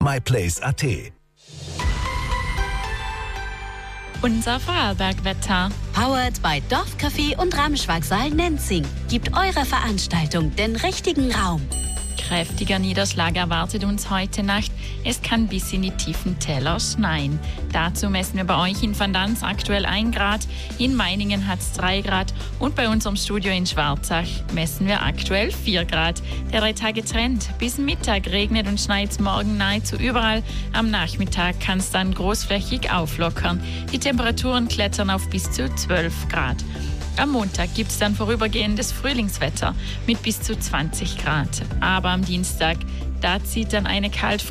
myplace.at. Unser Vorarlberg-Wetter. Powered bei Dorfcafé und Ramschwag-Saal Nenzing. Gibt eurer Veranstaltung den richtigen Raum. Kräftiger Niederschlag erwartet uns heute Nacht. Es kann bis in die tiefen Täler schneien. Dazu messen wir bei euch in Vandanz aktuell 1 Grad, in Meiningen hat es 3 Grad und bei unserem Studio in Schwarzach messen wir aktuell 4 Grad. Der 3-Tage-Trend. Bis Mittag regnet und schneit es morgen nahezu überall. Am Nachmittag kann es dann großflächig auflockern. Die Temperaturen klettern auf bis zu 12 Grad. Am Montag gibt es dann vorübergehendes Frühlingswetter mit bis zu 20 Grad. Aber am Dienstag, da zieht dann eine